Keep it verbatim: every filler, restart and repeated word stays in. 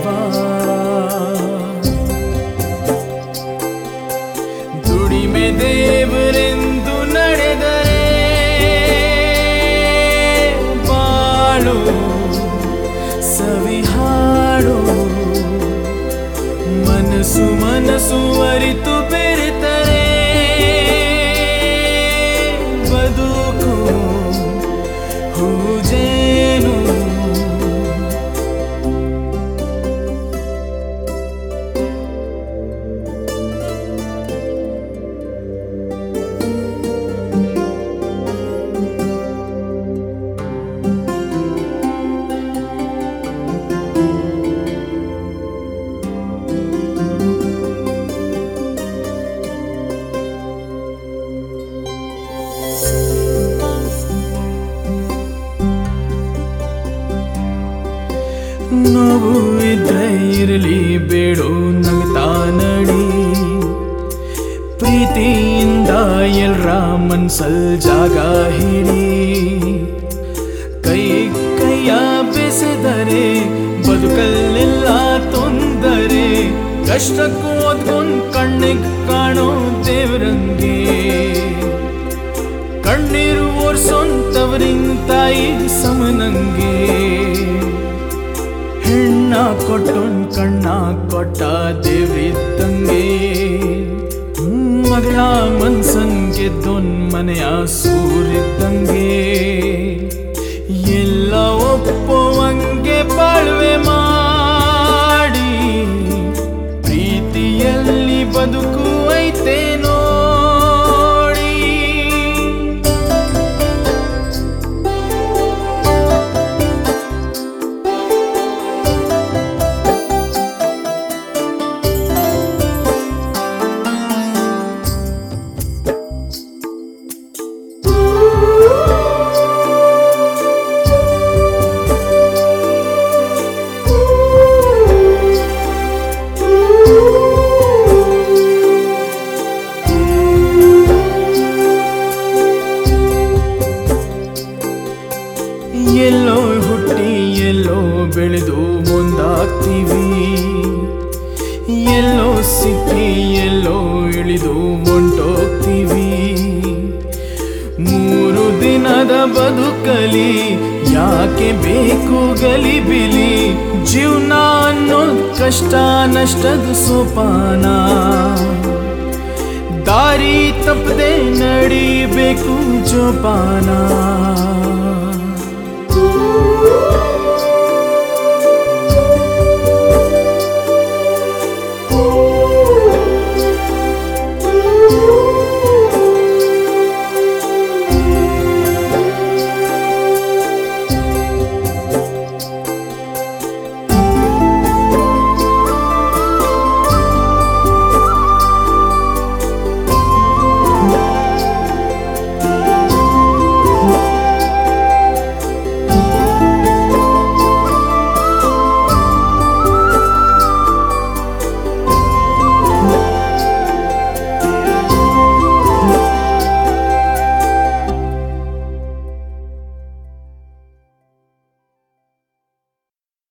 ಬಾ. ದುಡಿಮೆ ದೇವರೆಂದು ನಡೆದರೆ ಬಾಳು ಸವಿಹಾಡು. ಮನಸ್ಸು ಮನಸ್ಸು ಅರಿತು ಬೆರೆತರೆ ಬದುಕು ಹೂಜೇನು. ನೋವು ಇದ್ರೆ ಇರಲಿ ಬೇಡೋ ನಗ್ತಾ ನಡಿ. ಪ್ರೀತಿಯಿಂದ ಎಲ್ರ ಮನ್ಸಲ್ ಜಾಗ ಹಿಡಿ. ಕೈ ಕೈಯ ಬೆಸೆದರೆ ಬದುಕಲ್ಲೆಲ್ಲ ತೊಂದರೆ. ಕಷ್ಟಕ್ಕೂ ಓದ್ಕೊಂಡ್ ಕಣ್ಣಿಗೆ ಕಾಣೋ ದೇವ್ರಂಗೆ. ಕಣ್ಣೀರು ಓರ್ಸೊಂತವ್ರಿಂಗ್ ತಾಯಿ ಸಮನಂಗೆ. ಹೆಣ್ಣ ಕೊಟ್ಟೊಂದ್ ಕಣ್ಣ ಕೊಟ್ಟ ದೇವ್ರಿದ್ದಂಗೆ. ಮಗಳ ಮನ್ಸನ್ ಗೆದ್ದೊನ್ ಮನೆಯ ಸೂರಿದ್ದಂಗೆ. ಎಲ್ಲ ಒಪ್ಪುವಂಗೆ ಬಾಳ್ವೆ ಮಾಡಿ. ಪ್ರೀತಿಯಲ್ಲಿ ಬದುಕು ಐತೆ ನೋಡಿ. ಎಲ್ಲೋ ಹುಟ್ಟಿ ಎಲ್ಲೋ ಬೆಳೆದು ಮುಂದಾಗ್ತೀವಿ. ಎಲ್ಲೋ ಸಿಕ್ಕಿ ಎಲ್ಲೋ ಇಳಿದು ಹೊಂಟೋಗ್ತೀವಿ. ಮೂರು ದಿನದ ಬದುಕಲಿ ಯಾಕೆ ಬೇಕು ಗಲಿಬಿಲಿ. ಜೀವನ ಅನ್ನೋದು ಕಷ್ಟ ನಷ್ಟದ ಸೋಪಾನ. ದಾರಿ ತಪ್ಪದೆ ನಡಿಬೇಕು ಜೋಪಾನ.